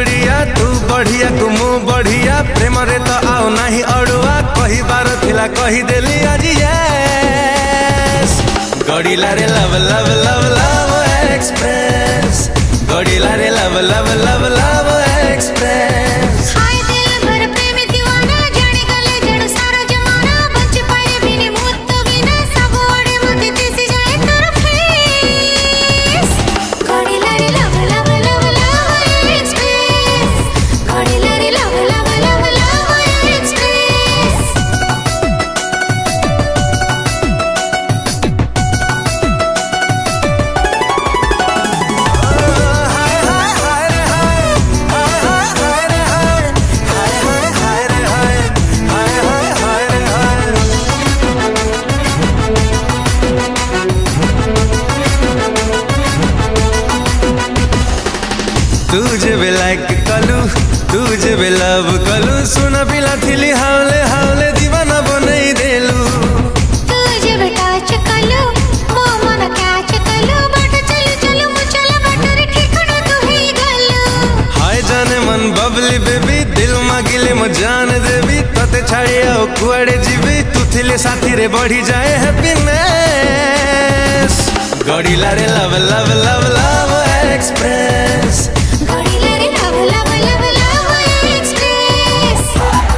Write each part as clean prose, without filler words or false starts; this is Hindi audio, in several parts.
गुड़िया तू बढ़िया कुमु बढ़िया प्रेम रे तो आओ नहीं अड़ुआ कही बार थिला कही देली आज यस गड़िला रे love love love love express गड़िला रे love love love love express हाय दिल भर प्रेम दीवाना जाने गले जड़ सारा जमाना बच पाए बिनी मुत बिना सब ओड़े मुते दिस जाए तेरा फेस गड़िला रे love love love love express गड़िला रे love love love love express तुझे भी लाइक कलू तुझे भी लव कलू सुना पिला थिली हावले हावले दीवाना बनई देलू तुझे बेटा चकलो वो मन कैच कलो बट चल चल मुचल बटर ठिकड़ा तू ही गलो हाय जाने मन बबली बेबी दिल मागिले मो जान देवी तते छाड़ी आओ कुआड़े जीवी तू थिले साथी रे बढ़ी जाए हैप्पीनेस गड़िला रे love love love love express गड़िला रे love love love love express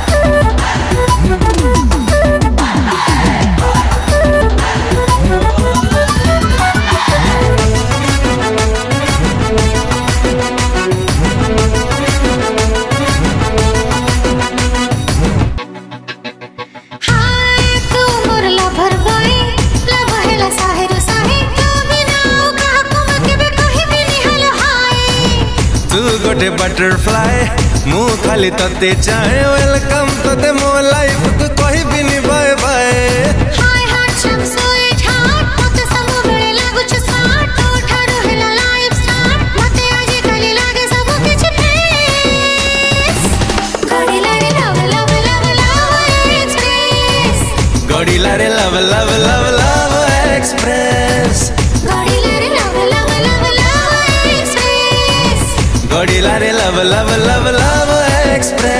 हाय तू मोर लवर बॉय लव हेला साहेरो साहे तू बिना का को केबे कहि बिनी हेलो हाय तू गोटे बटरफ्लाई मु खाली तते चाहे वेलकम तते मो लाइफ को कहि बिनी बाय बाय हाय हार्ट सब स्वीट हार्ट मते सब बेले लागु छ साट तो ठारो हेला लाइफ स्टार्ट मते आजे खाली लागे सब किछ फेस गड़िला रे love love love love express गड़िला रे love love love love express गड़िला रे love love love love express गड़िला रे love love love love express